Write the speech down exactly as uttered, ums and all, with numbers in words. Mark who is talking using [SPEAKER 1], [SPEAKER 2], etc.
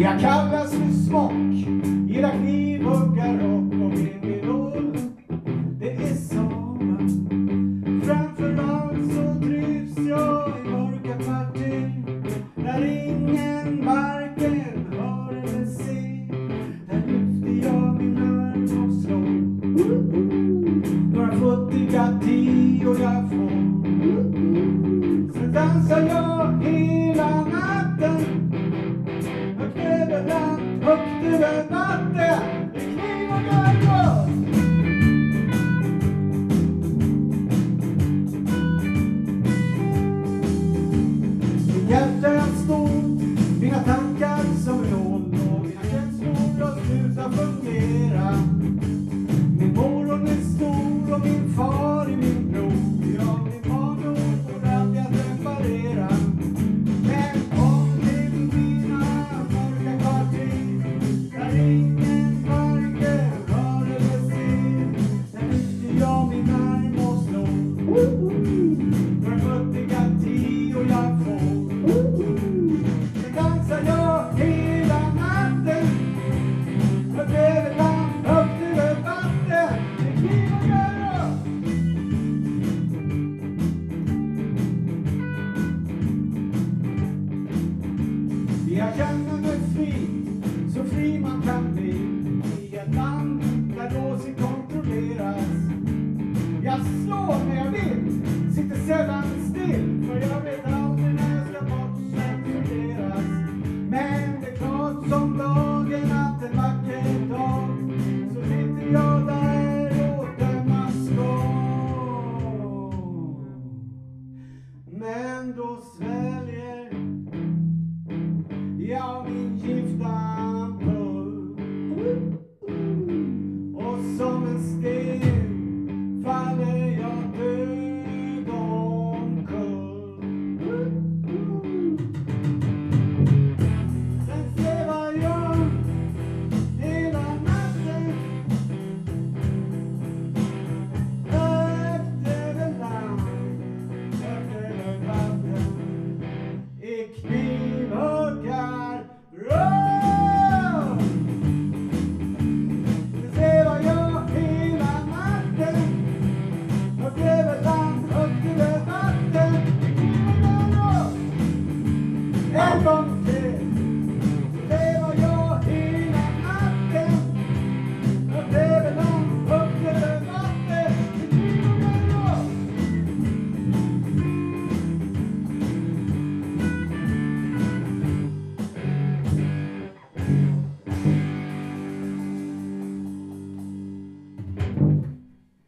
[SPEAKER 1] Jag kallas för smock, gillar knivhuggar och om min idol. Det är sommar, framförallt så trivs jag i mörka kvarter där ingen varken hör eller ser. Där lyfter jag min arm och slår några futtiga tio jag får. Sen dansar jag hela natten, högt över land, högt över vatten, i kniv och gargås. Mitt hjärta står, mina tankar som råd och mina känslor har slutat fungera. Min morgon är stor och min far är min bror. Ja, min barndom får allt jag reparera. Men kom till mina mörka kvarter där ingen varken hör eller ser. Där lyfter jag min arm och slår några futtiga tio jag får. Sen dansar jag hela natten, högt över land, högt över vatten, i kniv och gargås. Jag känner mig fri, så fri man kan bli i ett land där åsikt kontrolleras. Jag slår när jag vill, sitter sällan still, för jag vet aldrig när jag ska bortcensureras. Men det är klart som dagen att en vacker dag så sitter jag där och döma ska. Men då sväljer jag min